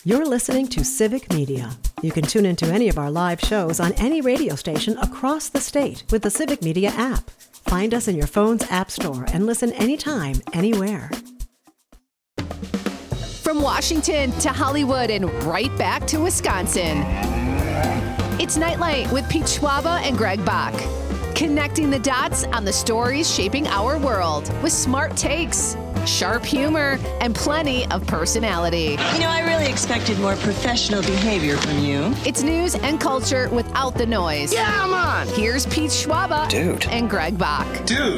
You're listening to Civic Media. You can tune into any of our live shows on any radio station across the state with the Civic Media app. Find us in your phone's app store and listen anytime, anywhere. From Washington to Hollywood and right back to Wisconsin. It's Nightlight with Pete Schwaba and Greg Bach. Connecting the dots on the stories shaping our world with smart takes, sharp humor, and plenty of personality. You know, I really expected more professional behavior from you. It's news and culture without the noise. Yeah, I'm on. Here's Pete Schwaba and Greg Bach. Dude.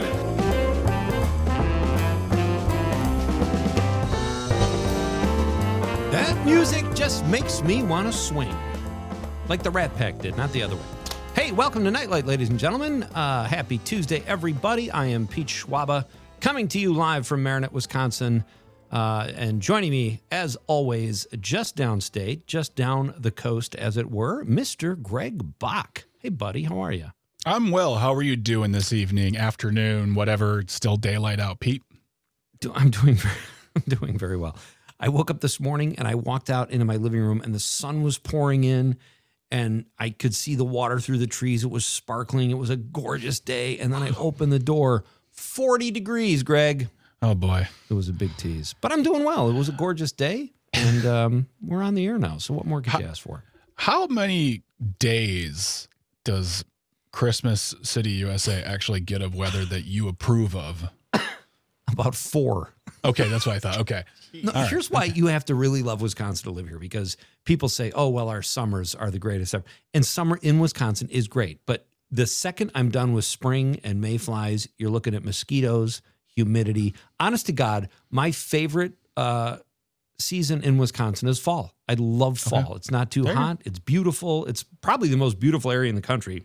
That music just makes me want to swing. Like the Rat Pack did, not the other way. Hey, welcome to Nightlight, ladies and gentlemen. Happy Tuesday, everybody. I am Pete Schwaba, coming to you live from Marinette, Wisconsin. And joining me, as always, just downstate, just down the coast, as it were, Mr. Greg Bach. Hey, buddy, how are you? I'm well. How are you doing this evening, afternoon, whatever? It's still daylight out, Pete? I'm doing very well. I woke up this morning and I walked out into my living room and the sun was pouring in and I could see the water through the trees. It was sparkling. It was a gorgeous day. And then I opened the door, 40 degrees, Greg. Oh, boy. It was a big tease. But I'm doing well. It was a gorgeous day and we're on the air now. So what more could you ask for? How many days does Christmas City, USA actually get of weather that you approve of? About 4. Okay, that's what I thought. Okay. No, here's why you have to really love Wisconsin to live here, because people say, oh, well, our summers are the greatest ever. And summer in Wisconsin is great. But the second I'm done with spring and mayflies, you're looking at mosquitoes, humidity. Honest to God, my favorite season in Wisconsin is fall. I love fall. Okay. It's not too hot. It's beautiful. It's probably the most beautiful area in the country,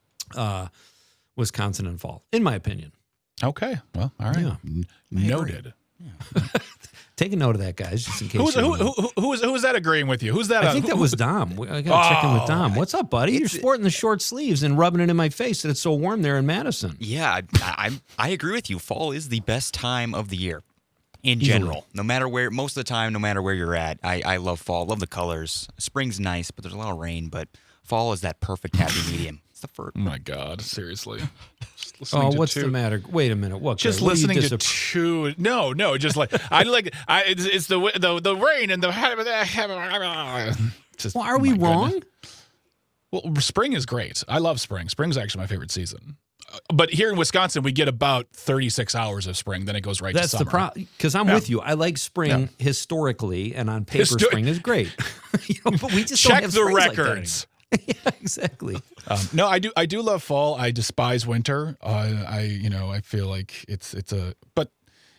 Wisconsin in fall, in my opinion. Okay. Well, all right. Yeah. Noted. Yeah. Take a note of that, guys, just in case. Who's that agreeing with you? Who's that? I think that was Dom. I got to check in with Dom. What's up, buddy? You're sporting the short sleeves and rubbing it in my face that it's so warm there in Madison. Yeah, I agree with you. Fall is the best time of the year in general. No matter where, most of the time, no matter where you're at. I love fall. Love the colors. Spring's nice, but there's a lot of rain. But fall is that perfect happy medium. It's the first. Oh my God! Seriously. Oh, what's the matter? Wait a minute. What? Just Greg? Listening to two. No. Just like it's the rain and the. Just, well, are we wrong? Goodness. Well, spring is great. I love spring. Spring's actually my favorite season. But here in Wisconsin, we get about 36 hours of spring. Then it goes right to summer. That's the problem. Because I'm with you. I like spring historically, and on paper, spring is great. But we just check don't have the records. Like yeah, exactly. No, I do love fall. I despise winter. I feel like it's but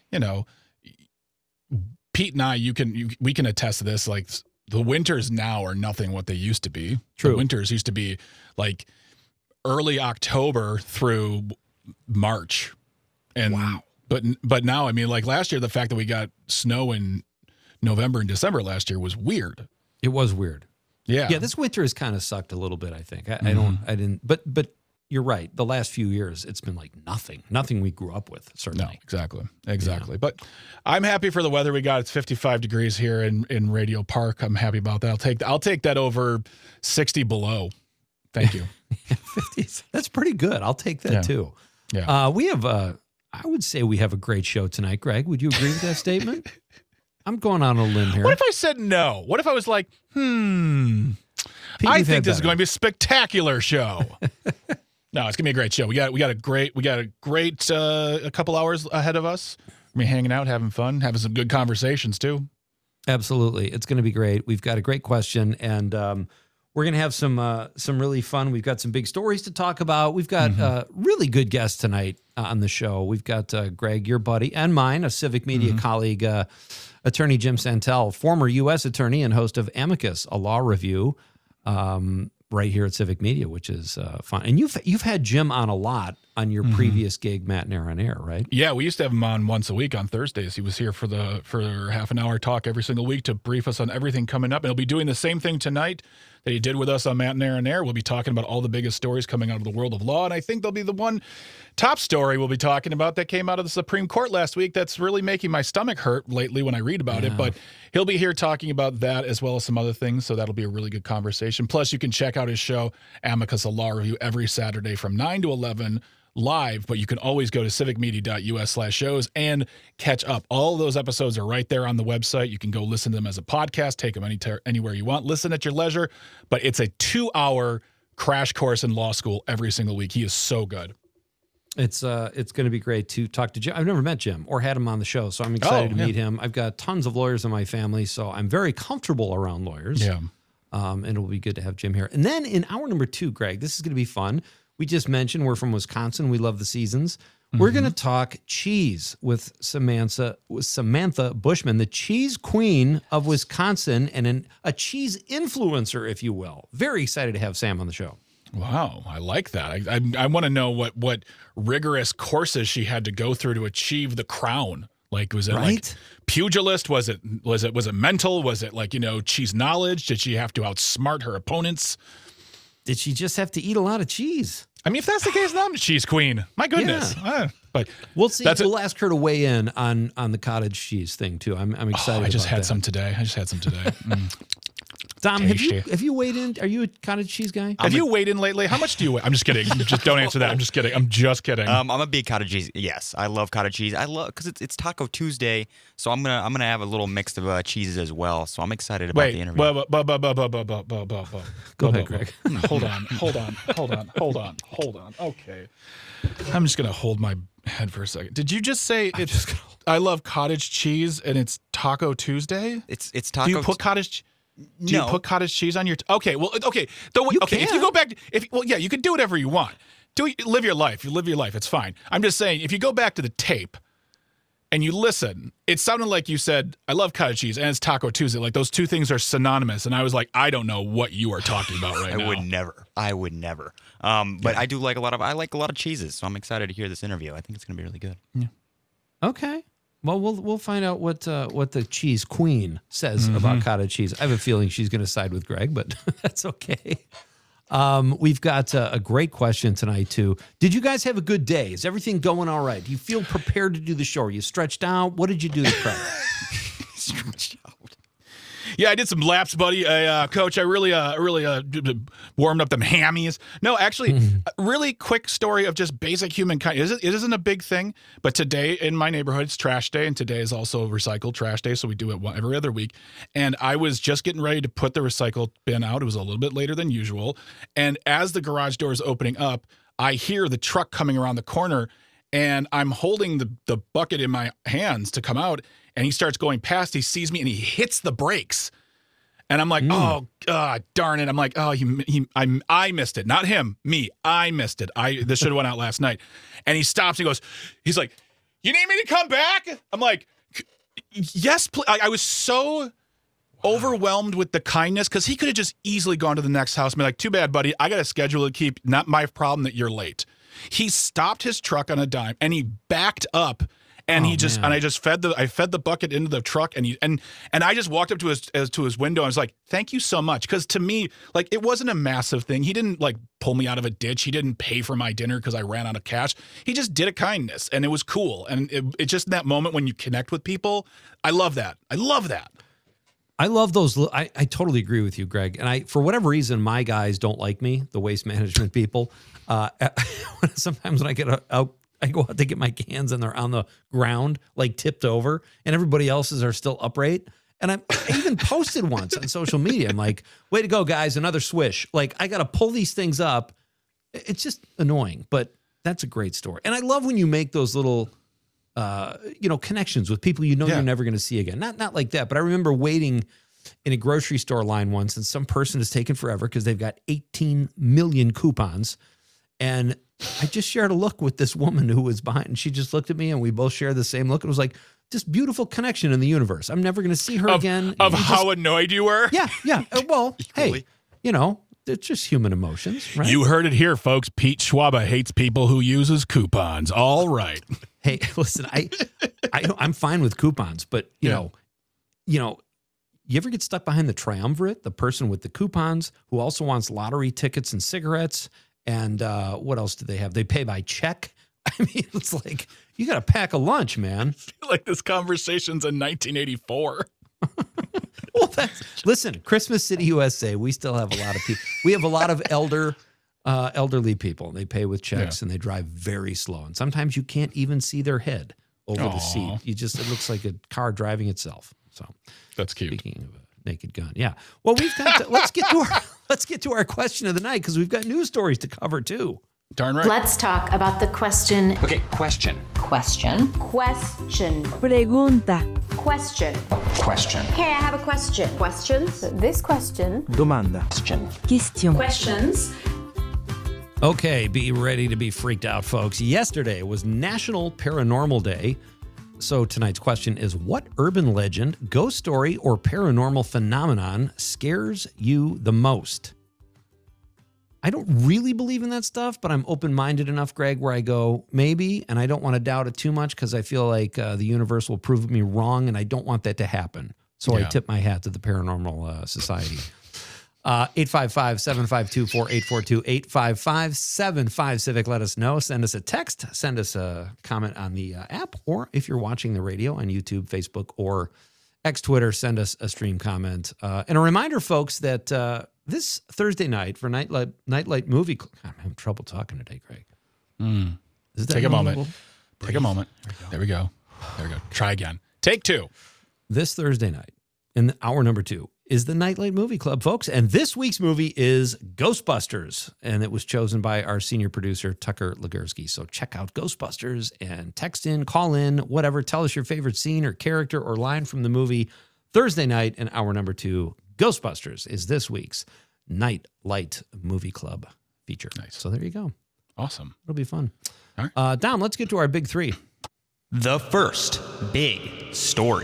Pete and I, we can attest to this. Like the winters now are nothing what they used to be. True. The winters used to be like early October through March, and wow. But now, I mean, like last year, the fact that we got snow in November and December last year was weird. It was weird. Yeah. This winter has kind of sucked a little bit, I think. I didn't, but you're right. The last few years, it's been like nothing we grew up with, certainly. No, exactly. Yeah. But I'm happy for the weather we got. It's 55 degrees here in Radio Park. I'm happy about that. I'll take that over 60 below. Thank you. 50s. That's pretty good. I'll take that too. Yeah. We have I would say we have a great show tonight, Greg. Would you agree with that statement? I'm going on a limb here. What if I said no? What if I was like, Pete, I think this is going to be a spectacular show. No, it's going to be a great show. We got a great a couple hours ahead of us. We're hanging out, having fun, having some good conversations too. Absolutely. It's going to be great. We've got a great question, and we're going to have some really fun. We've got some big stories to talk about. We've got really good guests tonight on the show. We've got Greg, your buddy, and mine, a Civic Media colleague, Attorney Jim Santel, former U.S. attorney and host of Amicus, a law review, right here at Civic Media, which is fun. And you've had Jim on a lot. on your previous gig, Matt and Aaron Air, right? Yeah, we used to have him on once a week on Thursdays. He was here for half an hour talk every single week to brief us on everything coming up. And he'll be doing the same thing tonight that he did with us on Matt and Aaron Air. We'll be talking about all the biggest stories coming out of the world of law. And I think there'll be the one top story we'll be talking about that came out of the Supreme Court last week that's really making my stomach hurt lately when I read about it. But he'll be here talking about that as well as some other things. So that'll be a really good conversation. Plus, you can check out his show, Amicus, a Law Review, every Saturday from 9 to 11 live, but you can always go to civicmedia.us/shows and catch up. All of those episodes are right there on the website. You can go listen to them as a podcast, take them anywhere you want, listen at your leisure, but it's a 2-hour crash course in law school every single week. He is so good. It's going to be great to talk to Jim. I've never met Jim or had him on the show, so I'm excited to meet him. I've got tons of lawyers in my family, so I'm very comfortable around lawyers. Yeah. And it will be good to have Jim here. And then in hour number 2, Greg, this is going to be fun. We just mentioned we're from Wisconsin. We love the seasons. We're going to talk cheese with Samantha Bushman, the cheese queen of Wisconsin and a cheese influencer, if you will. Very excited to have Sam on the show. Wow, I like that. I want to know what rigorous courses she had to go through to achieve the crown. Like, was it like pugilist? Was it mental? Was it like, cheese knowledge? Did she have to outsmart her opponents? Did she just have to eat a lot of cheese? I mean, if that's the case, now I'm the cheese queen. My goodness. Yeah. But we'll see. We'll ask her to weigh in on the cottage cheese thing too. I'm excited. I just had that. some today. Tom, have you weighed in? Are you a cottage cheese guy? Have you weighed in lately? How much do you weigh? I'm just kidding. Just don't answer that. I'm just kidding. I'm a big cottage cheese. Yes, I love cottage cheese. I love because it's Taco Tuesday, so I'm gonna have a little mix of cheeses as well. So I'm excited about the interview. Go ahead, Greg. Hold on. Okay, I'm just gonna hold my head for a second. Did you just say I love cottage cheese and it's Taco Tuesday? It's Taco. Do you put cottage? Do you put cottage cheese on your? Okay. If you go back, you can do whatever you want. Live your life. You live your life. It's fine. I'm just saying, if you go back to the tape and you listen, it sounded like you said, "I love cottage cheese" and it's Taco Tuesday. Like those two things are synonymous. And I was like, I don't know what you are talking about right now. I would never. But I do like a lot of cheeses, so I'm excited to hear this interview. I think it's going to be really good. Yeah. Okay. Well, we'll find out what the cheese queen says about cottage cheese. I have a feeling she's going to side with Greg, but that's okay. We've got a great question tonight, too. Did you guys have a good day? Is everything going all right? Do you feel prepared to do the show? Are you stretched out? What did you do to prep? Stretched out. Yeah, I did some laps, buddy. Coach, I really warmed up them hammies. No, actually, really quick story of just basic human kindness. It isn't a big thing, but today in my neighborhood, it's trash day, and today is also recycled trash day, so we do it every other week. And I was just getting ready to put the recycle bin out. It was a little bit later than usual. And as the garage door is opening up, I hear the truck coming around the corner, and I'm holding the bucket in my hands to come out. And he starts going past. He sees me and he hits the brakes. And I'm like, oh, God, darn it. I'm like, oh, I missed it. Not him, me. I missed it. This should have went out last night. And he stops. He's like, you need me to come back? I'm like, yes, please. I was so overwhelmed with the kindness because he could have just easily gone to the next house and be like, too bad, buddy. I got a schedule to keep. Not my problem that you're late. He stopped his truck on a dime and he backed up. And I just fed the bucket into the truck and I just walked up to his window and was like, thank you so much. Cause to me, like, it wasn't a massive thing. He didn't like pull me out of a ditch. He didn't pay for my dinner cause I ran out of cash. He just did a kindness and it was cool. And it just in that moment when you connect with people, I love that. I love those. I totally agree with you, Greg. And for whatever reason, my guys don't like me, the waste management people. Sometimes when I get I go out to get my cans and they're on the ground, like tipped over, and everybody else's are still upright. And I even posted once on social media. I'm like, way to go, guys, another swish. Like, I got to pull these things up. It's just annoying, but that's a great story. And I love when you make those little, connections with people you're never going to see again. Not like that, but I remember waiting in a grocery store line once, and some person is taking forever because they've got 18 million coupons. And I just shared a look with this woman who was behind, and she just looked at me, and we both shared the same look. It was like just beautiful connection in the universe. I'm never going to see her again. How annoyed you were? Yeah. Well, hey, it's just human emotions, right? You heard it here, folks. Pete Schwaba hates people who uses coupons. All right. Hey, listen, I'm fine with coupons, but you know, you ever get stuck behind the triumvirate, the person with the coupons who also wants lottery tickets and cigarettes, and what else do they have? They pay by check. I mean, it's like you got to pack a lunch, man. I feel like this conversation's in 1984. Well, listen, Christmas City, USA, we still have a lot of people. We have a lot of elderly people. They pay with checks and they drive very slow. And sometimes you can't even see their head over the seat. It looks like a car driving itself. So that's cute. Speaking of a naked gun. Yeah. Well, we've got let's get to our question of the night, because we've got news stories to cover too. Darn right. Let's talk about the question. Okay, question. Question. Pregunta. Question. Question. Hey, I have a question. Questions? This question. Domanda. Question. Questions. Okay, be ready to be freaked out, folks. Yesterday was National Paranormal Day. So tonight's question is, what urban legend, ghost story, or paranormal phenomenon scares you the most? I don't really believe in that stuff, but I'm open-minded enough, Greg, where I go, maybe, and I don't want to doubt it too much because I feel like the universe will prove me wrong, and I don't want that to happen. So I tip my hat to the Paranormal Society. 855-752-4842, 855-75-CIVIC. Let us know. Send us a text. Send us a comment on the app, or if you're watching the radio on YouTube, Facebook, or X Twitter, send us a stream comment. And a reminder, folks, that this Thursday night for Nightlight Movie Club. I'm having trouble talking today, Greg. Take a moment. Take a moment. There we go. Try again. Take two. This Thursday night, in hour number 2, is the Nightlight Movie Club, folks. And this week's movie is Ghostbusters. And it was chosen by our senior producer, Tucker Legursky. So check out Ghostbusters and text in, call in, whatever. Tell us your favorite scene or character or line from the movie. Thursday night in hour number 2, Ghostbusters is this week's Nightlight Movie Club feature. Nice. So there you go. Awesome. It'll be fun. All right. Dom, let's get to our big 3. The first big story.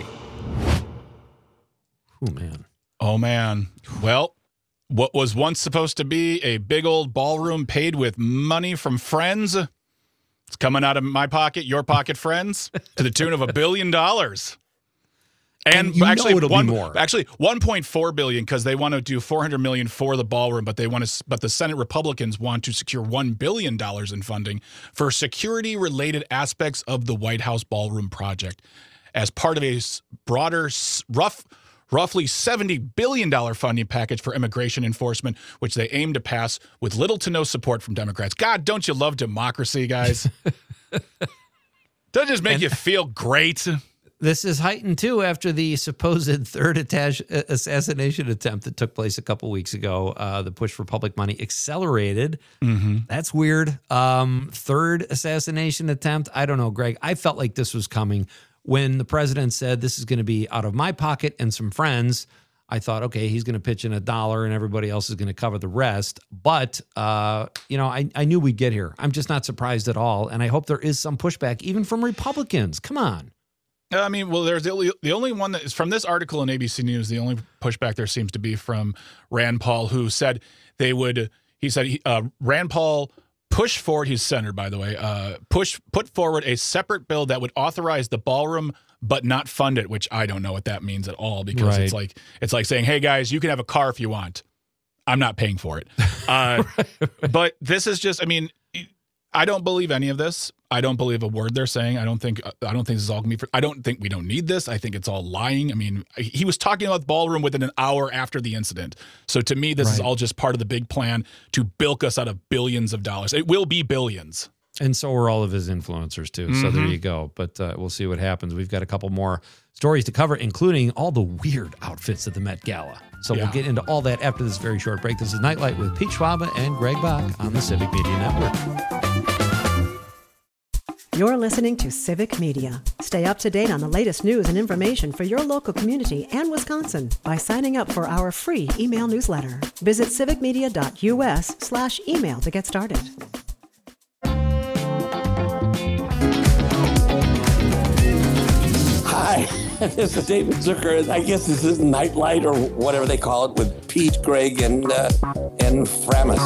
Oh, man. Well, what was once supposed to be a big old ballroom paid with money from friends, it's coming out of my pocket, your pocket, friends, to the tune of $1 billion. And actually, it'll be more. Actually, $1.4 billion, because they want to do $400 million for the ballroom, but the Senate Republicans want to secure $1 billion in funding for security-related aspects of the White House ballroom project as part of a broader, roughly $70 billion funding package for immigration enforcement, which they aim to pass with little to no support from Democrats. God, don't you love democracy, guys? Doesn't it just make you feel great? This is heightened, too, after the supposed third assassination attempt that took place a couple weeks ago. The push for public money accelerated. Mm-hmm. That's weird. Third assassination attempt. I don't know, Greg. I felt like this was coming. When the president said this is going to be out of my pocket and some friends, I thought, okay, he's going to pitch in $1 and everybody else is going to cover the rest. But, I knew we'd get here. I'm just not surprised at all. And I hope there is some pushback, even from Republicans. Come on. I mean, well, there's the only one that is from this article in ABC News. The only pushback there seems to be from Rand Paul, who said Rand Paul pushed forward, he's senator, by the way, put forward a separate bill that would authorize the ballroom but not fund it, which I don't know what that means at all, because it's like saying, hey, guys, you can have a car if you want. I'm not paying for it. But this is just, I mean, I don't believe any of this. I don't believe a word they're saying. I don't think this is all going to be. I don't think we don't need this. I think it's all lying. I mean, he was talking about the ballroom within an hour after the incident. So to me, this is all just part of the big plan to bilk us out of billions of dollars. It will be billions. And so are all of his influencers, too. Mm-hmm. So there you go. But we'll see what happens. We've got a couple more stories to cover, including all the weird outfits at the Met Gala. So we'll get into all that after this very short break. This is Nightlight with Pete Schwaba and Greg Bach on the Civic Media Network. You're listening to Civic Media. Stay up to date on the latest news and information for your local community and Wisconsin by signing up for our free email newsletter. Visit civicmedia.us/email to get started. Hi, This is David Zucker. I guess this is Nightlight or whatever they call it with Pete, Greg, and Framus.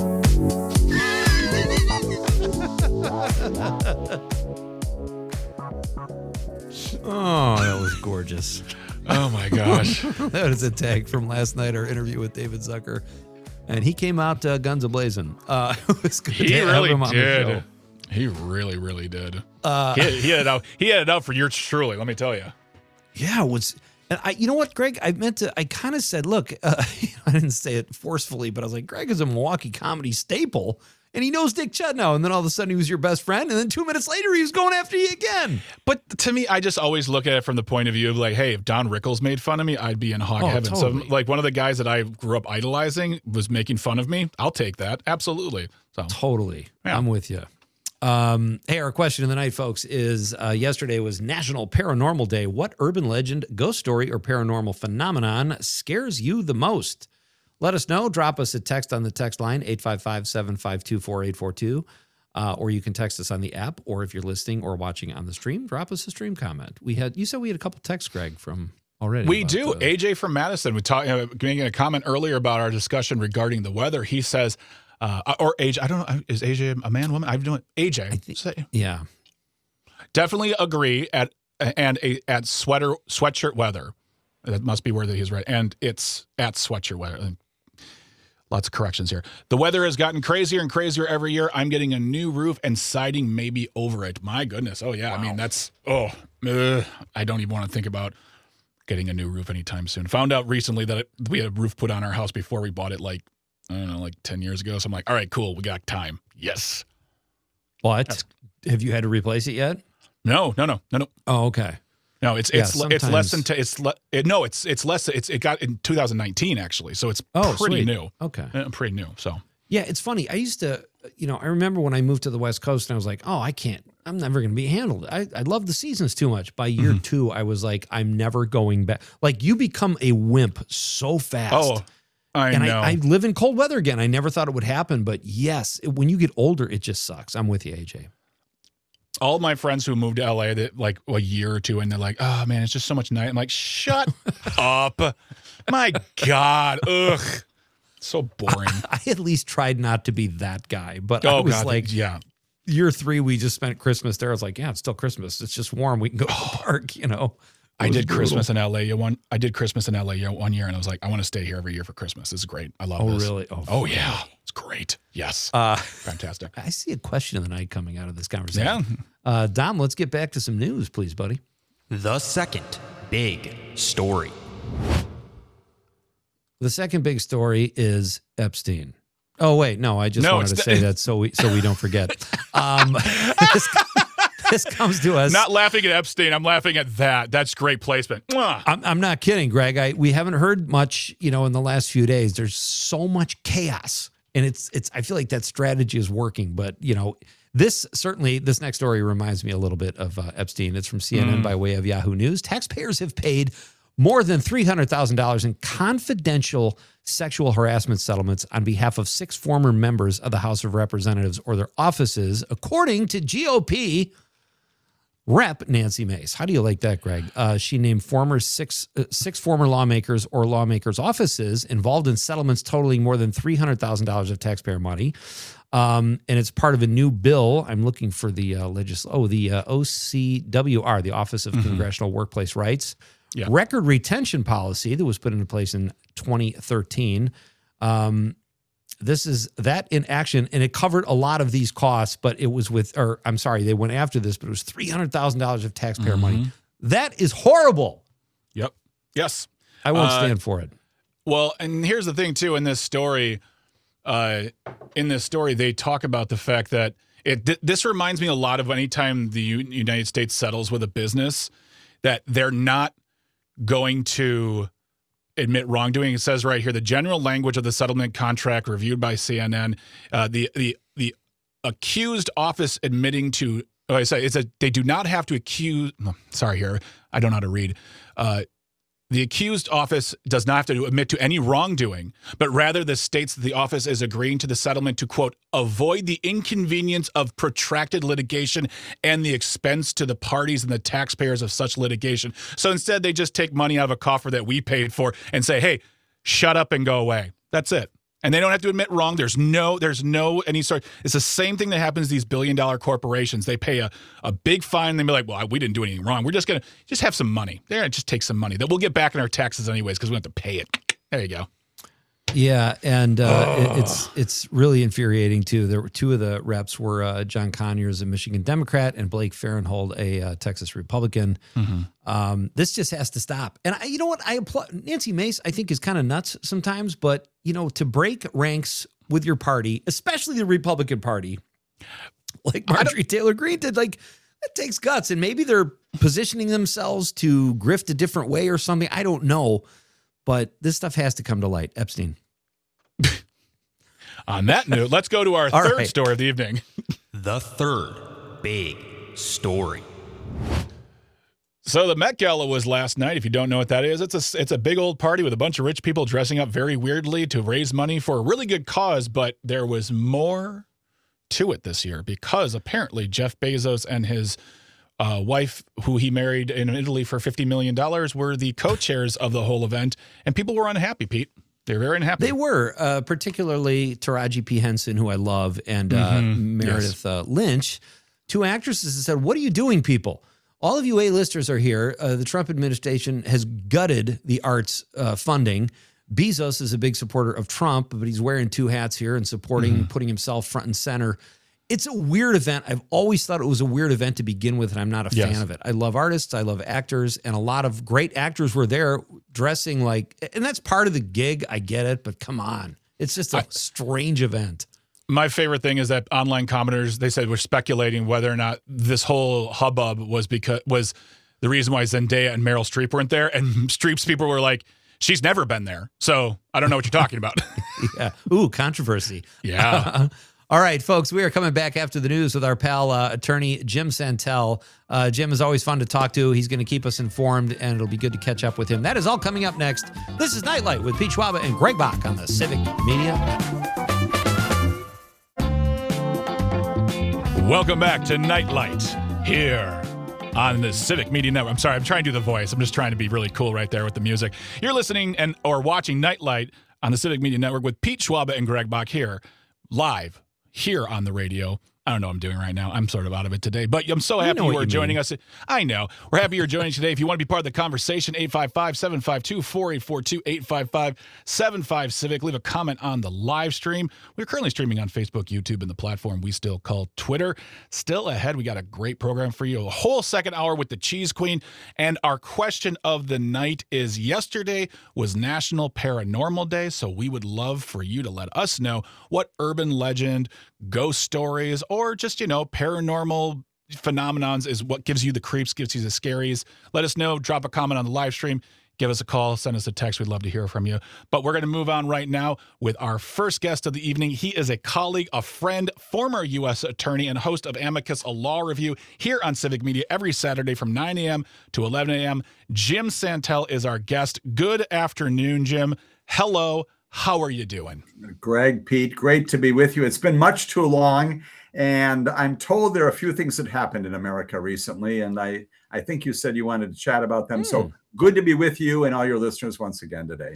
Oh, that was gorgeous. Oh my gosh. That is a tag from last night, our interview with David Zucker. And he came out guns a-blazing. It was good He to have really him on the show. did. He really, really did. He had it out for yours truly, let me tell you. Yeah, it was. And you know what, Greg? I kind of said, look, I didn't say it forcefully, but I was like, Greg is a Milwaukee comedy staple. And he knows Dick Chudnow. And then all of a sudden he was your best friend. And then 2 minutes later, he was going after you again. But to me, I just always look at it from the point of view of like, hey, if Don Rickles made fun of me, I'd be in hog heaven. Totally. So like one of the guys that I grew up idolizing was making fun of me. I'll take that. Absolutely. So Totally. Yeah. I'm with you. Hey, our question of the night, folks, is yesterday was National Paranormal Day. What urban legend, ghost story, or paranormal phenomenon scares you the most? Let us know. Drop us a text on the text line, 855-752-4842. Or you can text us on the app, or if you're listening or watching on the stream, drop us a stream comment. You said we had a couple texts, Greg, from already. we do. AJ from Madison, we making a comment earlier about our discussion regarding the weather. He says, or AJ, I don't know, is AJ a man, woman? I'm doing AJ. Yeah. Definitely agree at sweatshirt weather. That must be where he's right. And it's at sweatshirt weather. Lots of corrections here. The weather has gotten crazier and crazier every year. I'm getting a new roof and siding maybe over it. My goodness. Oh, yeah. Wow. I mean, that's, I don't even want to think about getting a new roof anytime soon. Found out recently that we had a roof put on our house before we bought it, like 10 years ago. So I'm like, all right, cool. We got time. Yes. What? Have you had to replace it yet? No. Oh, okay. No, it's less than it got in 2019 actually, so it's pretty new. Okay, pretty new. So yeah, it's funny. I used to, I remember when I moved to the West Coast, and I was like, I'm never going to be handled. I love the seasons too much. By year 2, I was like, I'm never going back. Like you become a wimp so fast. Oh, I know. I live in cold weather again. I never thought it would happen, but yes, when you get older, it just sucks. I'm with you, AJ. All my friends who moved to LA that like a year or two, and they're like, oh man, it's just so much night. I'm like, shut up. My God. Ugh. So boring. I at least tried not to be that guy, but I was yeah. Year 3, we just spent Christmas there. I was like, yeah, it's still Christmas. It's just warm. We can go to the park, I did Christmas in LA one year, and I was like, I want to stay here every year for Christmas. This is great. I love this. Oh, really? Oh, yeah. It's great. Yes. Fantastic. I see a question of the night coming out of this conversation. Yeah. Dom, let's get back to some news, please, buddy. The second big story. The second big story is Epstein. Oh, wait. No, I just wanted to say that so we don't forget. This comes to us. Not laughing at Epstein. I'm laughing at that. That's great placement. I'm not kidding, Greg. We haven't heard much, in the last few days. There's so much chaos, and it's. I feel like that strategy is working. But this next story reminds me a little bit of Epstein. It's from CNN by way of Yahoo News. Taxpayers have paid more than $300,000 in confidential sexual harassment settlements on behalf of 6 former members of the House of Representatives or their offices, according to GOP Rep Nancy Mace. How do you like that, Greg? She named six former lawmakers or lawmakers' offices involved in settlements totaling more than $300,000 of taxpayer money. And it's part of a new bill. I'm looking for the OCWR, the Office of Congressional Workplace Rights. Yeah. Record retention policy that was put into place in 2013. This is that in action, and it covered a lot of these costs, but it was they went after this, but it was $300,000 of taxpayer money. That is horrible. Yep. Yes. I won't stand for it. Well, and here's the thing too, in this story, they talk about the fact that this reminds me a lot of anytime the United States settles with a business, that they're not going to admit wrongdoing. It says right here, the general language of the settlement contract reviewed by CNN, the accused office admitting to, they do not have to accuse, sorry here, I don't know how to read. The accused office does not have to admit to any wrongdoing, but rather this states that the office is agreeing to the settlement to, quote, avoid the inconvenience of protracted litigation and the expense to the parties and the taxpayers of such litigation. So instead, they just take money out of a coffer that we paid for and say, hey, shut up and go away. That's it. And they don't have to admit wrong. There's no any sort. It's the same thing that happens to these billion-dollar corporations. They pay a big fine. They be like, well, we didn't do anything wrong. We're just going to have some money. They're going to just take some money that we'll get back in our taxes anyways because we have to pay it. There you go. Yeah, and it's really infuriating too. There were two of the reps were John Conyers, a Michigan Democrat, and Blake Farenthold, a Texas Republican. Mm-hmm. This just has to stop. And you know what? I applaud Nancy Mace. I think is kind of nuts sometimes, but to break ranks with your party, especially the Republican Party, like Marjorie Taylor Greene did, like it takes guts. And maybe they're positioning themselves to grift a different way or something. I don't know. But this stuff has to come to light. Epstein. On that note, let's go to our third story of the evening. The third big story. So the Met Gala was last night. If you don't know what that is, it's a big old party with a bunch of rich people dressing up very weirdly to raise money for a really good cause. But there was more to it this year because apparently Jeff Bezos and his wife, who he married in Italy for $50 million, were the co-chairs of the whole event, and people were unhappy, Pete. They were very unhappy. They were, particularly Taraji P. Henson, who I love, and Meredith Lynch, two actresses that said, what are you doing, people? All of you A-listers are here. The Trump administration has gutted the arts funding. Bezos is a big supporter of Trump, but he's wearing two hats here and supporting, putting himself front and center. It's a weird event. I've always thought it was a weird event to begin with, and I'm not a fan of it. I love artists. I love actors, and a lot of great actors were there dressing like, and that's part of the gig. I get it, but come on. It's just a strange event. My favorite thing is that online commenters, they said, were speculating whether or not this whole hubbub was the reason why Zendaya and Meryl Streep weren't there, and Streep's people were like, she's never been there, so I don't know what you're talking about. Yeah. Ooh, controversy. Yeah. All right, folks, we are coming back after the news with our pal, attorney Jim Santel. Jim is always fun to talk to. He's going to keep us informed, and it'll be good to catch up with him. That is all coming up next. This is Nightlight with Pete Schwaba and Greg Bach on the Civic Media Network. Welcome back to Nightlight here on the Civic Media Network. I'm sorry, I'm trying to do the voice. I'm just trying to be really cool right there with the music. You're listening or watching Nightlight on the Civic Media Network with Pete Schwaba and Greg Bach here, live here on the radio. I don't know what I'm doing right now. I'm sort of out of it today, but I'm so happy you are joining us. I know. We're happy you're joining today. If you want to be part of the conversation, 855-752-4842, 855-75-CIVIC. Leave a comment on the live stream. We're currently streaming on Facebook, YouTube, and the platform we still call Twitter. Still ahead, we got a great program for you. A whole second hour with the Cheese Queen. And our question of the night is, yesterday was National Paranormal Day, so we would love for you to let us know what urban legend, ghost stories, or just, paranormal phenomenons is what gives you the creeps, gives you the scaries. Let us know. Drop a comment on the live stream. Give us a call. Send us a text. We'd love to hear from you. But we're going to move on right now with our first guest of the evening. He is a colleague, a friend, former U.S. attorney, and host of Amicus, a law review here on Civic Media every Saturday from 9 a.m. to 11 a.m. Jim Santel is our guest. Good afternoon, Jim. Hello. How are you doing? Greg, Pete, great to be with you. It's been much too long, and I'm told there are a few things that happened in America recently, and I think you said you wanted to chat about them. So good to be with you and all your listeners once again today.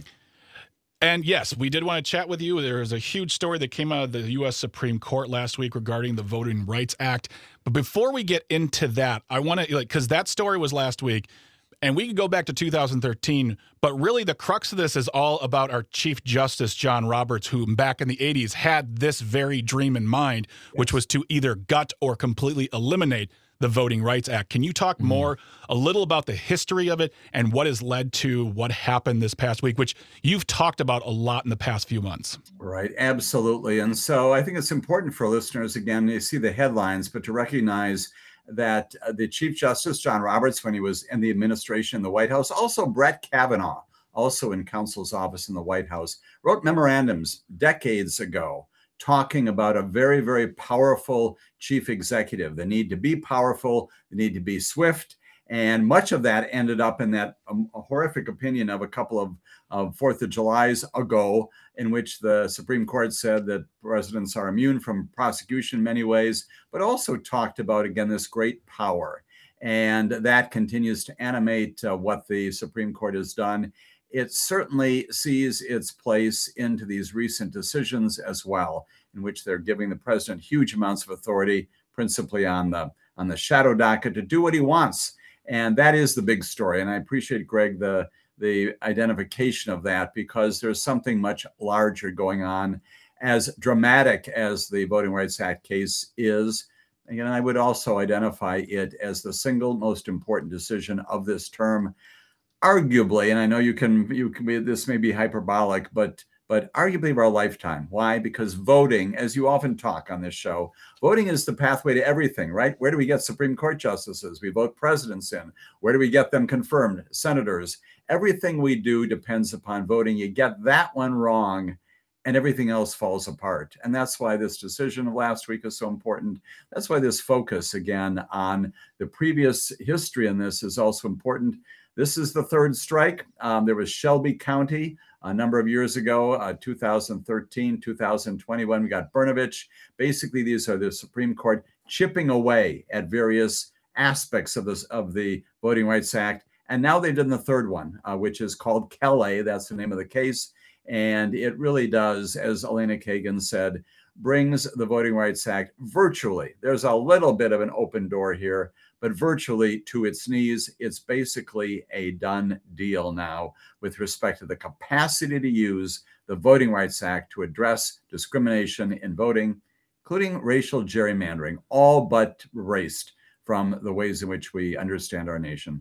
And yes, we did want to chat with you. There was a huge story that came out of the U.S. Supreme Court last week regarding the Voting Rights Act. But before we get into that, I want to, because that story was last week, and we could go back to 2013, but really the crux of this is all about our Chief Justice, John Roberts, who back in the 80s had this very dream in mind, which was to either gut or completely eliminate the Voting Rights Act. Can you talk more, a little about the history of it and what has led to what happened this past week, which you've talked about a lot in the past few months? Right, absolutely. And so I think it's important for listeners, again, to see the headlines, but to recognize that the Chief Justice, John Roberts, when he was in the administration in the White House, also Brett Kavanaugh, also in counsel's office in the White House, wrote memorandums decades ago talking about a very, very powerful chief executive, the need to be powerful, the need to be swift, And much of that ended up in that horrific opinion of a couple of 4th of Julys ago, in which the Supreme Court said that presidents are immune from prosecution in many ways, but also talked about, again, this great power. And that continues to animate what the Supreme Court has done. It certainly sees its place into these recent decisions as well, in which they're giving the president huge amounts of authority, principally on the shadow docket, to do what he wants. And that is the big story. And I appreciate, Greg, the identification of that, because there's something much larger going on. As dramatic as the Voting Rights Act case is, again, I would also identify it as the single most important decision of this term. Arguably, and I know you can be, this may be hyperbolic, but arguably of our lifetime. Why? Because voting, as you often talk on this show, voting is the pathway to everything, right? Where do we get Supreme Court justices? We vote presidents in. Where do we get them confirmed? Senators. Everything we do depends upon voting. You get that one wrong, and everything else falls apart. And that's why this decision of last week is so important. That's why this focus, again, on the previous history in this is also important. This is the third strike. There was Shelby County a number of years ago, 2013, 2021. We got Brnovich. Basically, these are the Supreme Court chipping away at various aspects of the Voting Rights Act. And now they've done the third one, which is called Kelly. That's the name of the case. And it really does, as Elena Kagan said, brings the Voting Rights Act virtually. There's a little bit of an open door here, but virtually to its knees. It's basically a done deal now with respect to the capacity to use the Voting Rights Act to address discrimination in voting, including racial gerrymandering, all but erased from the ways in which we understand our nation.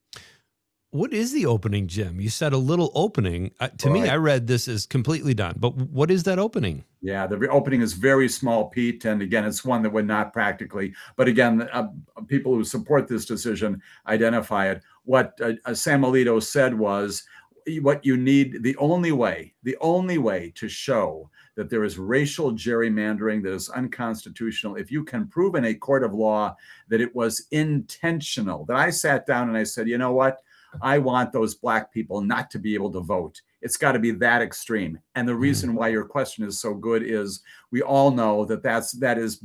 What is the opening, Jim? You said a little opening. To me, I read this as completely done. But what is that opening? Yeah, the opening is very small, Pete. And again, it's one that would not practically. But again, people who support this decision identify it. What Sam Alito said was, what you need, the only way to show that there is racial gerrymandering that is unconstitutional, if you can prove in a court of law that it was intentional. That I sat down and I said, you know what? I want those Black people not to be able to vote. It's got to be that extreme. And the reason why your question is so good is we all know that that's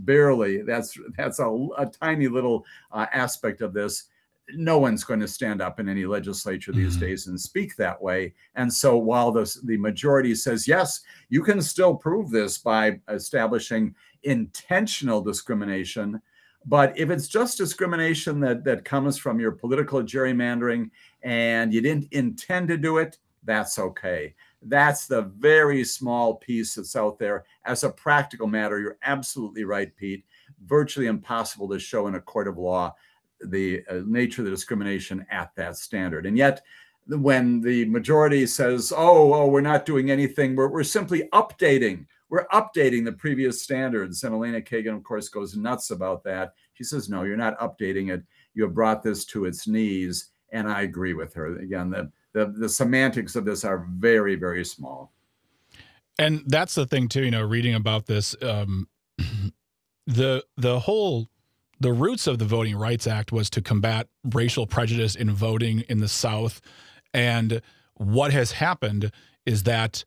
a tiny little aspect of this. No one's going to stand up in any legislature these days and speak that way. And so while the majority says, yes, you can still prove this by establishing intentional discrimination, but if it's just discrimination that comes from your political gerrymandering and you didn't intend to do it, that's okay. That's the very small piece that's out there. As a practical matter, you're absolutely right, Pete. Virtually impossible to show in a court of law the nature of the discrimination at that standard. And yet, when the majority says, oh, we're not doing anything, we're simply updating. We're updating the previous standards. And Elena Kagan, of course, goes nuts about that. She says, no, you're not updating it. You have brought this to its knees. And I agree with her. Again, the semantics of this are very, very small. And that's the thing, too, reading about this, the roots of the Voting Rights Act was to combat racial prejudice in voting in the South. And what has happened is that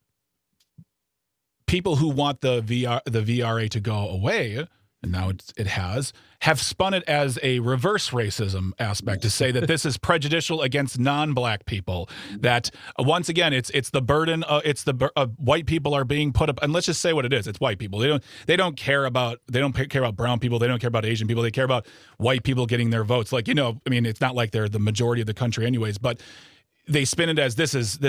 people who want the VRA to go away, and now it have spun it as a reverse racism aspect to say that this is prejudicial against non-Black people. That once again, it's the burden. White people are being put up, and let's just say what it is. It's white people. They don't care about brown people. They don't care about Asian people. They care about white people getting their votes. It's not like they're the majority of the country, anyways. But they spin it as this is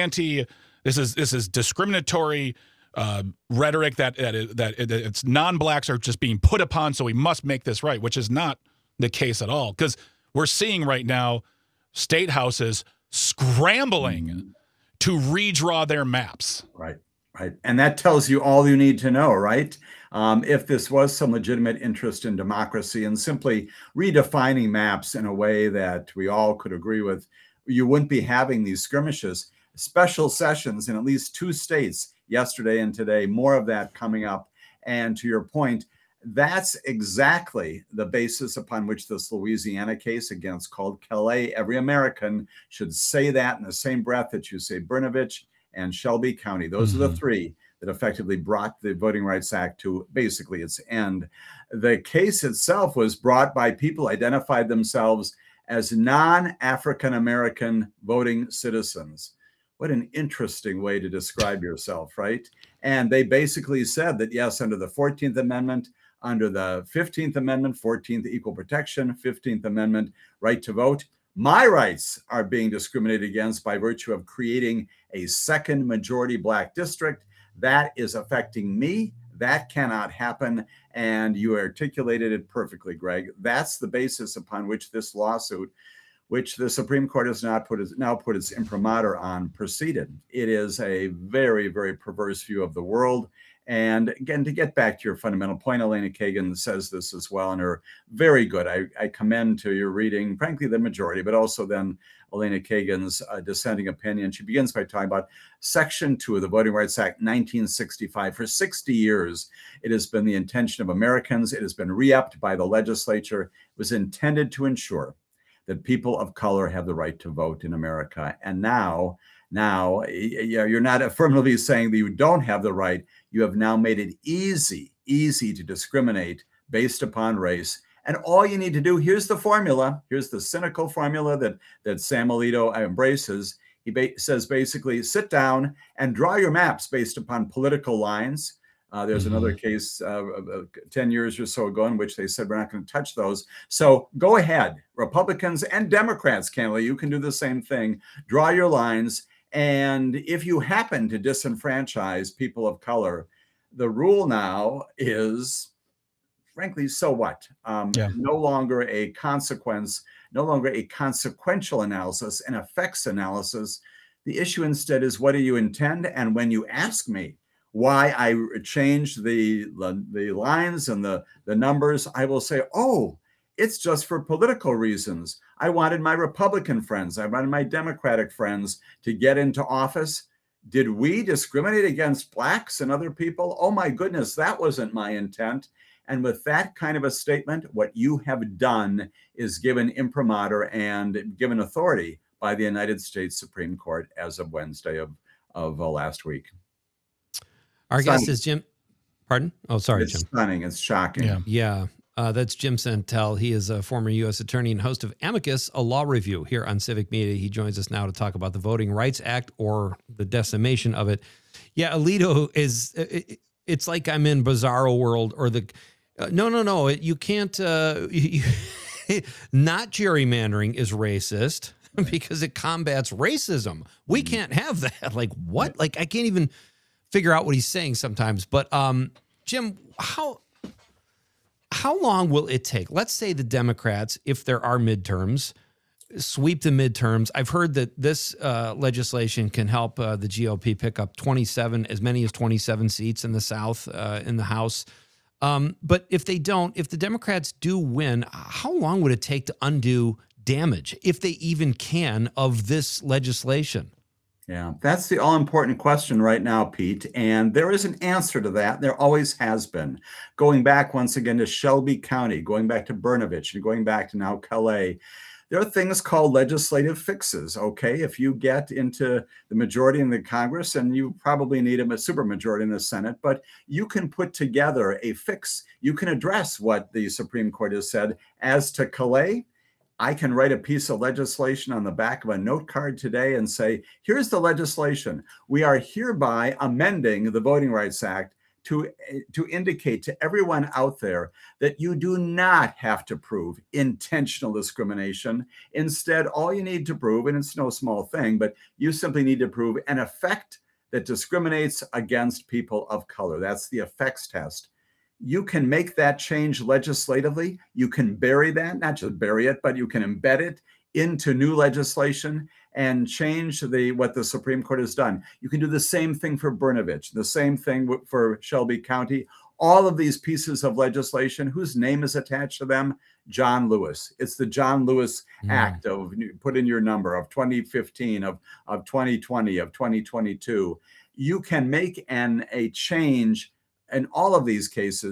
discriminatory. Rhetoric that it's non-Blacks are just being put upon, so we must make this right, which is not the case at all. Because we're seeing right now state houses scrambling to redraw their maps. Right. And that tells you all you need to know, right? If this was some legitimate interest in democracy and simply redefining maps in a way that we all could agree with, you wouldn't be having these skirmishes. Special sessions in at least 2 states yesterday and today, more of that coming up. And to your point, That's exactly the basis upon which this Louisiana case, again, it's called Calais. Every American should say that in the same breath that you say Brnovich and Shelby County. Those are the three that effectively brought the Voting Rights Act to basically its end. The case itself was brought by people who identified themselves as non-African American voting citizens. What an interesting way to describe yourself, right? And they basically said that, yes, under the 14th Amendment, under the 15th Amendment, 14th equal protection, 15th Amendment right to vote, my rights are being discriminated against by virtue of creating a second majority black district. That is affecting me. That cannot happen. And you articulated it perfectly, Greg. That's the basis upon which this lawsuit, which the Supreme Court has now put its imprimatur on, proceeded. It is a very, very perverse view of the world. And again, to get back to your fundamental point, Elena Kagan says this as well, and are very good. I commend to your reading, frankly, the majority, but also then Elena Kagan's dissenting opinion. She begins by talking about Section 2 of the Voting Rights Act, 1965. For 60 years, it has been the intention of Americans. It has been re-upped by the legislature. It was intended to ensure that people of color have the right to vote in America. And now you're not affirmatively saying that you don't have the right. You have now made it easy to discriminate based upon race. And all you need to do, here's the formula. Here's the cynical formula that Sam Alito embraces. He says basically, sit down and draw your maps based upon political lines. There's another case 10 years or so ago in which they said, we're not going to touch those. So go ahead, Republicans and Democrats, candidly, you can do the same thing. Draw your lines. And if you happen to disenfranchise people of color, the rule now is, frankly, so what? No longer a consequence, no longer a consequential analysis, an effects analysis. The issue instead is, what do you intend? And when you ask me why I changed the lines and the numbers, I will say, oh, it's just for political reasons. I wanted my Republican friends, I wanted my Democratic friends to get into office. Did we discriminate against blacks and other people? Oh my goodness, that wasn't my intent. And with that kind of a statement, what you have done is given imprimatur and given authority by the United States Supreme Court as of Wednesday of last week. Our guest is Jim. Pardon? Oh, sorry, It's Jim. stunning. It's shocking. Yeah. That's Jim Santel. He is a former U.S. attorney and host of Amicus, a law review here on Civic Media. He joins us now to talk about the Voting Rights Act, or the decimation of it. Yeah, Alito is, it's like I'm in Bizarro World, or the, no. You can't, not gerrymandering is racist because it combats racism. We can't have that. Like, what? Like, I can't even figure out what he's saying sometimes. But Jim, how long will it take? Let's say the Democrats, if there are midterms, sweep the midterms. I've heard that this legislation can help the GOP pick up as many as 27 seats in the South, in the House. But if they don't, if the Democrats do win, how long would it take to undo damage, if they even can, of this legislation? Yeah, that's the all-important question right now, Pete. And there is an answer to that. There always has been. Going back once again to Shelby County, going back to Brnovich, and going back to now Calais, there are things called legislative fixes, okay? If you get into the majority in the Congress, and you probably need a supermajority in the Senate, but you can put together a fix. You can address what the Supreme Court has said. As to Calais, I can write a piece of legislation on the back of a note card today and say, here's the legislation. We are hereby amending the Voting Rights Act to indicate to everyone out there that you do not have to prove intentional discrimination. Instead, all you need to prove, and it's no small thing, but you simply need to prove an effect that discriminates against people of color. That's the effects test. You can make that change legislatively. You can bury that, not just bury it, but you can embed it into new legislation and change what the Supreme Court has done. You can do the same thing for Brnovich, the same thing for Shelby County. All of these pieces of legislation, whose name is attached to them? John Lewis. It's the John Lewis Act of, put in your number, of 2015, of 2020, of 2022. You can make a change in all of these cases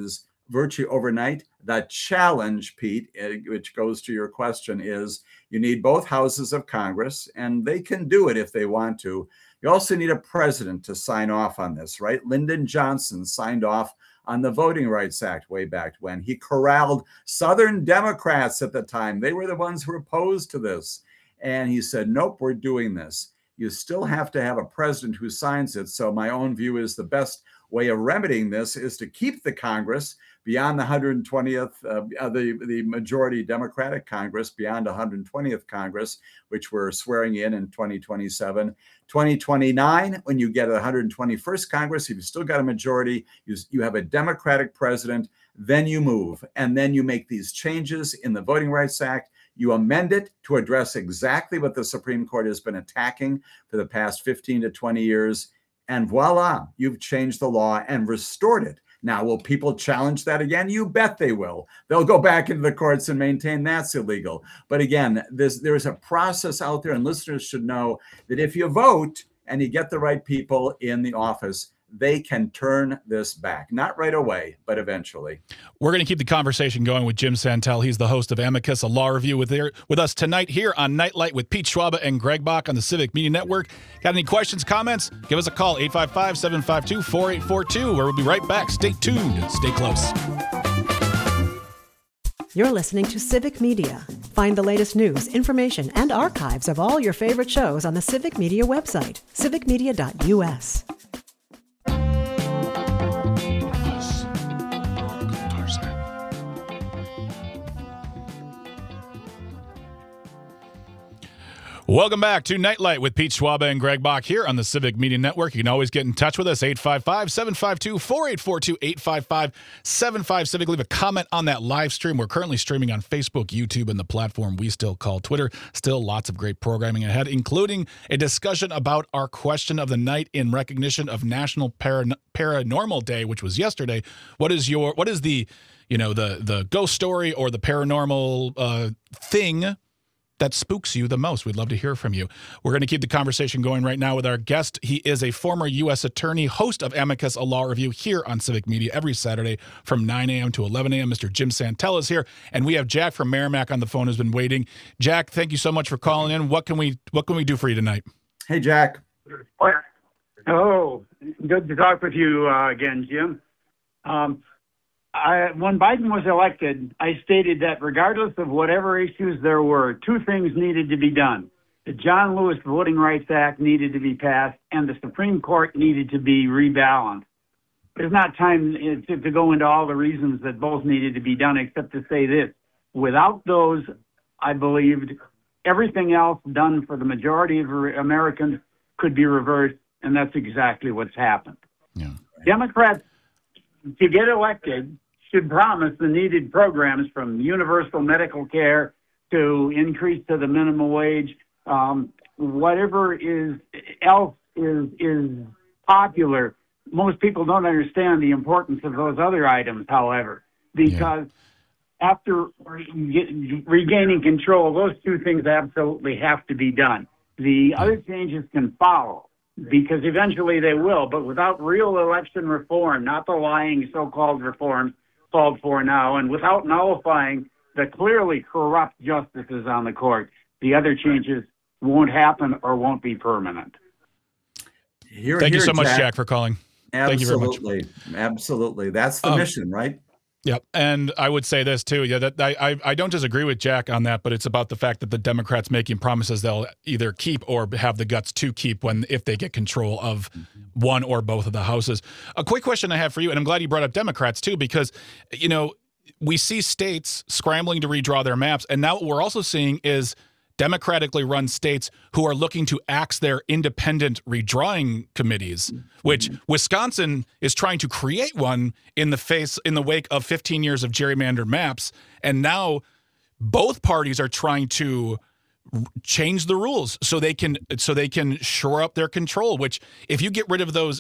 virtually overnight. The challenge, Pete, which goes to your question, is you need both houses of Congress, and they can do it if they want to. You also need a president to sign off on this, right? Lyndon Johnson signed off on the Voting Rights Act way back when. He corralled Southern Democrats at the time. They were the ones who were opposed to this. And he said, nope, we're doing this. You still have to have a president who signs it. So my own view is the best way of remedying this is to keep the Congress beyond the 120th, the majority Democratic Congress beyond 120th Congress, which we're swearing in 2027. 2029, when you get a 121st Congress, if you've still got a majority, you have a Democratic president, then you move. And then you make these changes in the Voting Rights Act. You amend it to address exactly what the Supreme Court has been attacking for the past 15 to 20 years. And voila, you've changed the law and restored it. Now, will people challenge that again? You bet they will. They'll go back into the courts and maintain that's illegal. But again, there's a process out there, and listeners should know that if you vote and you get the right people in the office, they can turn this back. Not right away, but eventually. We're going to keep the conversation going with Jim Santel. He's the host of Amicus, a law review with us tonight here on Nightlight with Pete Schwaba and Greg Bach on the Civic Media Network. Got any questions, comments? Give us a call, 855-752-4842, where we'll be right back. Stay tuned. Stay close. You're listening to Civic Media. Find the latest news, information, and archives of all your favorite shows on the Civic Media website, civicmedia.us. Welcome back to Nightlight with Pete Schwaba and Greg Bach here on the Civic Media Network. You can always get in touch with us, 855-752-4842, 855-75-CIVIC. Leave a comment on that live stream. We're currently streaming on Facebook, YouTube, and the platform we still call Twitter. Still lots of great programming ahead, including a discussion about our question of the night in recognition of National Paranormal Day, which was yesterday. What is the ghost story or the paranormal thing that spooks you the most? We'd love to hear from you. We're going to keep the conversation going right now with our guest. He is a former U.S. attorney, host of Amicus, a law review here on Civic Media every Saturday from 9 a.m. to 11 a.m. Mr. Jim Santel is here, and we have Jack from Merrimack on the phone who's been waiting. Jack, thank you so much for calling in. What can we do for you tonight? Hey, Jack. Oh, good to talk with you again, Jim. When Biden was elected, I stated that regardless of whatever issues there were, two things needed to be done. The John Lewis Voting Rights Act needed to be passed, and the Supreme Court needed to be rebalanced. There's not time to go into all the reasons that both needed to be done, except to say this. Without those, I believed everything else done for the majority of Americans could be reversed, and that's exactly what's happened. Yeah. Democrats, to get elected, should promise the needed programs from universal medical care to increase to the minimum wage, whatever else is popular. Most people don't understand the importance of those other items, however, because after regaining control, those two things absolutely have to be done. The other changes can follow, because eventually they will, but without real election reform, not the lying so-called reforms called for now, and without nullifying the clearly corrupt justices on the court, the other changes won't happen or won't be permanent. Thank you so much, Jack, for calling. Absolutely. Thank you very much. Absolutely. That's the mission, right? Yep. And I would say this too. Yeah, that I don't disagree with Jack on that, but it's about the fact that the Democrats making promises they'll either keep or have the guts to keep if they get control of one or both of the houses. A quick question I have for you, and I'm glad you brought up Democrats too, because we see states scrambling to redraw their maps, and now what we're also seeing is democratically run states who are looking to axe their independent redrawing committees, which Wisconsin is trying to create one in the wake of 15 years of gerrymandered maps. And now both parties are trying to change the rules so they can shore up their control, which if you get rid of those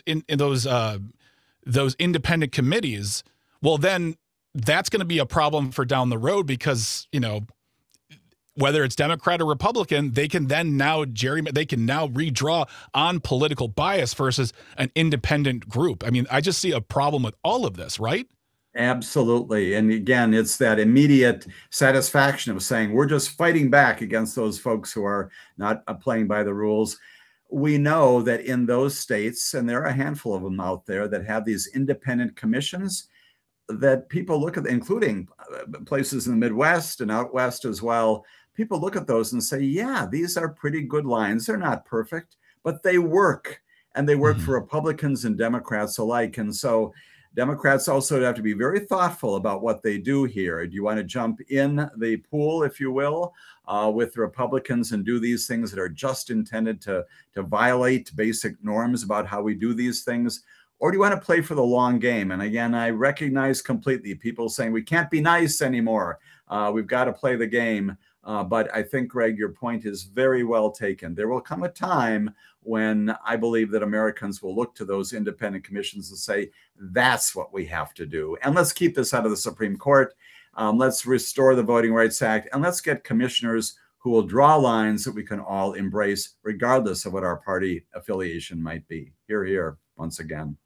those independent committees, well, then that's going to be a problem for down the road, because, whether it's Democrat or Republican, they can now redraw on political bias versus an independent group. I mean, I just see a problem with all of this, right? Absolutely. And again, it's that immediate satisfaction of saying we're just fighting back against those folks who are not playing by the rules. We know that in those states, and there are a handful of them out there that have these independent commissions that people look at, including places in the Midwest and out West as well. People look at those and say, yeah, these are pretty good lines. They're not perfect, but they work. And they work for Republicans and Democrats alike. And so Democrats also have to be very thoughtful about what they do here. Do you want to jump in the pool, if you will, with the Republicans and do these things that are just intended to violate basic norms about how we do these things? Or do you want to play for the long game? And again, I recognize completely people saying we can't be nice anymore. We've got to play the game. But I think, Greg, your point is very well taken. There will come a time when I believe that Americans will look to those independent commissions and say, that's what we have to do. And let's keep this out of the Supreme Court. Let's restore the Voting Rights Act, and let's get commissioners who will draw lines that we can all embrace, regardless of what our party affiliation might be. Hear, hear, once again.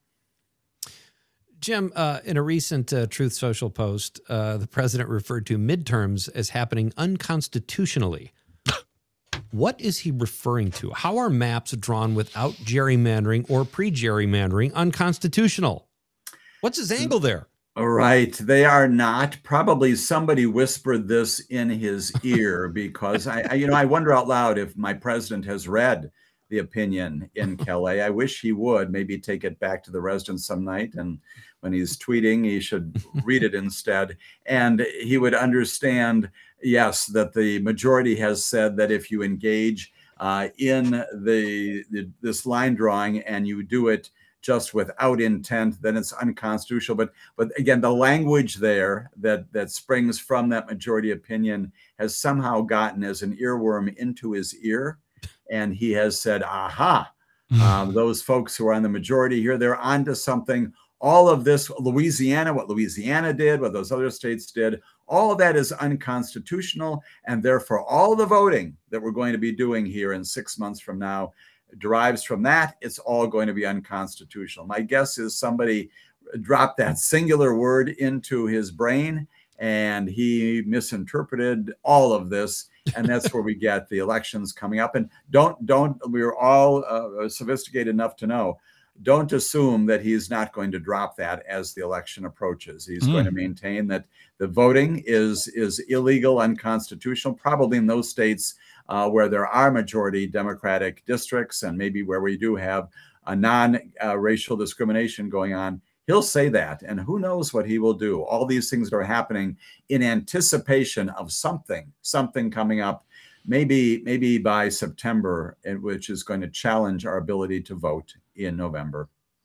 Jim, in a recent Truth Social post, the president referred to midterms as happening unconstitutionally. What is he referring to? How are maps drawn without gerrymandering or pre-gerrymandering unconstitutional? What's his angle there? All right. They are not. Probably somebody whispered this in his ear because I wonder out loud if my president has read the opinion in Calais. I wish he would maybe take it back to the residents some night, and when he's tweeting, he should read it instead. And he would understand, yes, that the majority has said that if you engage in this line drawing and you do it just without intent, then it's unconstitutional. But again, the language there that springs from that majority opinion has somehow gotten as an earworm into his ear. And he has said, aha, those folks who are on the majority here, they're onto something. All of this, Louisiana, what Louisiana did, what those other states did, all of that is unconstitutional. And therefore, all the voting that we're going to be doing here in 6 months from now derives from that. It's all going to be unconstitutional. My guess is somebody dropped that singular word into his brain and he misinterpreted all of this. And that's where we get the elections coming up. And we're all sophisticated enough to know, don't assume that he's not going to drop that as the election approaches. He's going to maintain that the voting is illegal, unconstitutional, probably in those states where there are majority Democratic districts and maybe where we do have a non-racial discrimination going on. He'll say that, and who knows what he will do. All these things that are happening in anticipation of something coming up, maybe by September, which is going to challenge our ability to vote in November.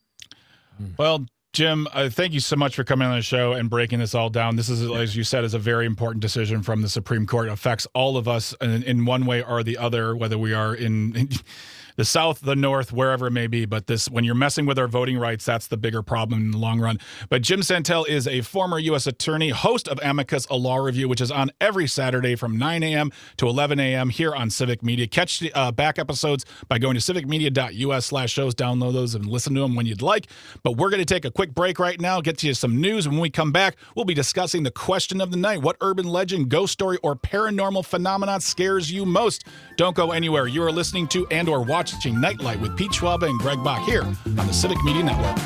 Well, Jim, thank you so much for coming on the show and breaking this all down. This is, as you said, is a very important decision from the Supreme Court. It affects all of us in one way or the other, whether we are in the South, the North, wherever it may be. But when you're messing with our voting rights, that's the bigger problem in the long run. But Jim Santel is a former U.S. attorney, host of Amicus, a law review, which is on every Saturday from 9 a.m. to 11 a.m. here on Civic Media. Catch the back episodes by going to civicmedia.us/shows. Download those and listen to them when you'd like. But we're going to take a quick break right now, get to you some news. When we come back, we'll be discussing the question of the night. What urban legend, ghost story, or paranormal phenomenon scares you most? Don't go anywhere. You are listening to and or watching Nightlight with Pete Schwaba and Greg Bach here on the Civic Media Network.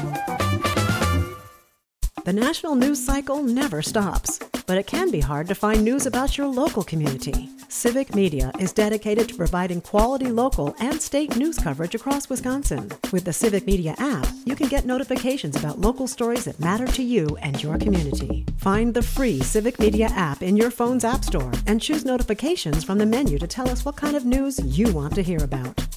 The national news cycle never stops, but it can be hard to find news about your local community. Civic Media is dedicated to providing quality local and state news coverage across Wisconsin. With the Civic Media app, you can get notifications about local stories that matter to you and your community. Find the free Civic Media app in your phone's app store and choose notifications from the menu to tell us what kind of news you want to hear about.